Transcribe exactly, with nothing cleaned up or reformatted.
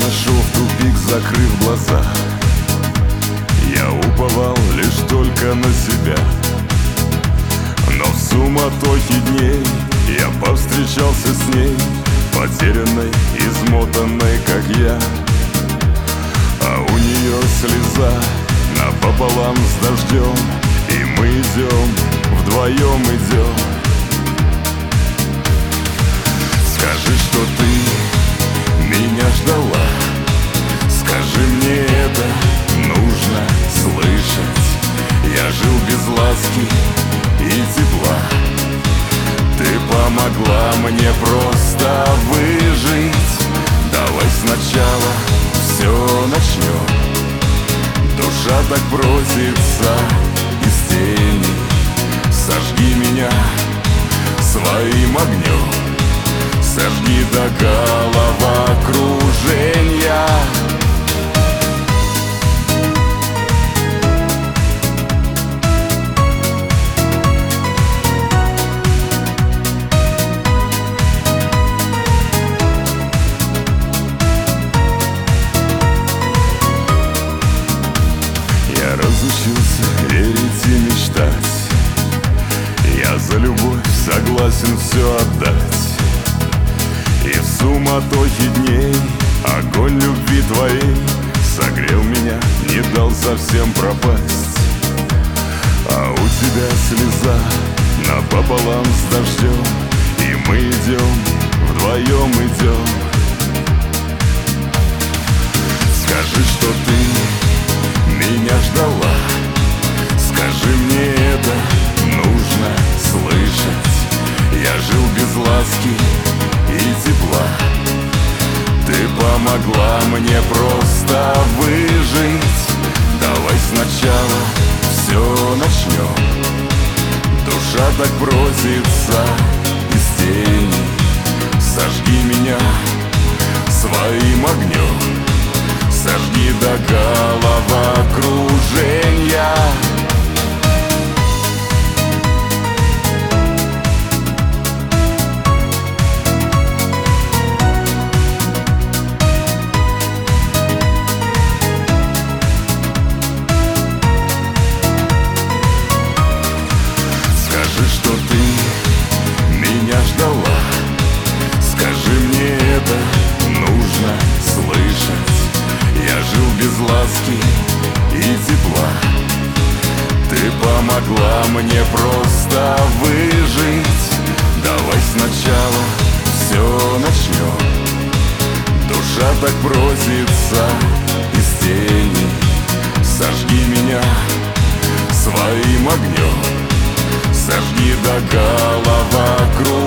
Конечно, шел в тупик, закрыв глаза. Я уповал лишь только на себя. Но в суматохе дней я повстречался с ней, потерянной, измотанной, как я. А у нее слеза напополам с дождем, и мы идем, вдвоем идем. Скажи, что ты меня ждала, скажи мне, это нужно слышать. Я жил без ласки и тепла, ты помогла мне просто выжить. Давай сначала все начнем. Душа так просится из тени, сожги меня своим огнем, сожги до головокружения. Я разучился верить и мечтать, я за любовь согласен все отдать. И в суматохе дней огонь любви твоей согрел меня, не дал совсем пропасть. А у тебя слеза напополам с дождем, и мы идем, вдвоем идем. Скажи, что ты меня ждала, скажи мне, это нужно слышать. Я жил без ласки и тепла, ты помогла мне просто выжить. Давай сначала все начнем. Душа так просится из тени, сожги меня своим огнем, сожги до головокружения. Скажи, что ты меня ждала, скажи мне, это нужно слышать. Я жил без ласки и тепла, ты помогла мне просто выжить. Давай сначала все начнем. Душа так просится из тени, сожги меня своим огнем, сожги до головокружения.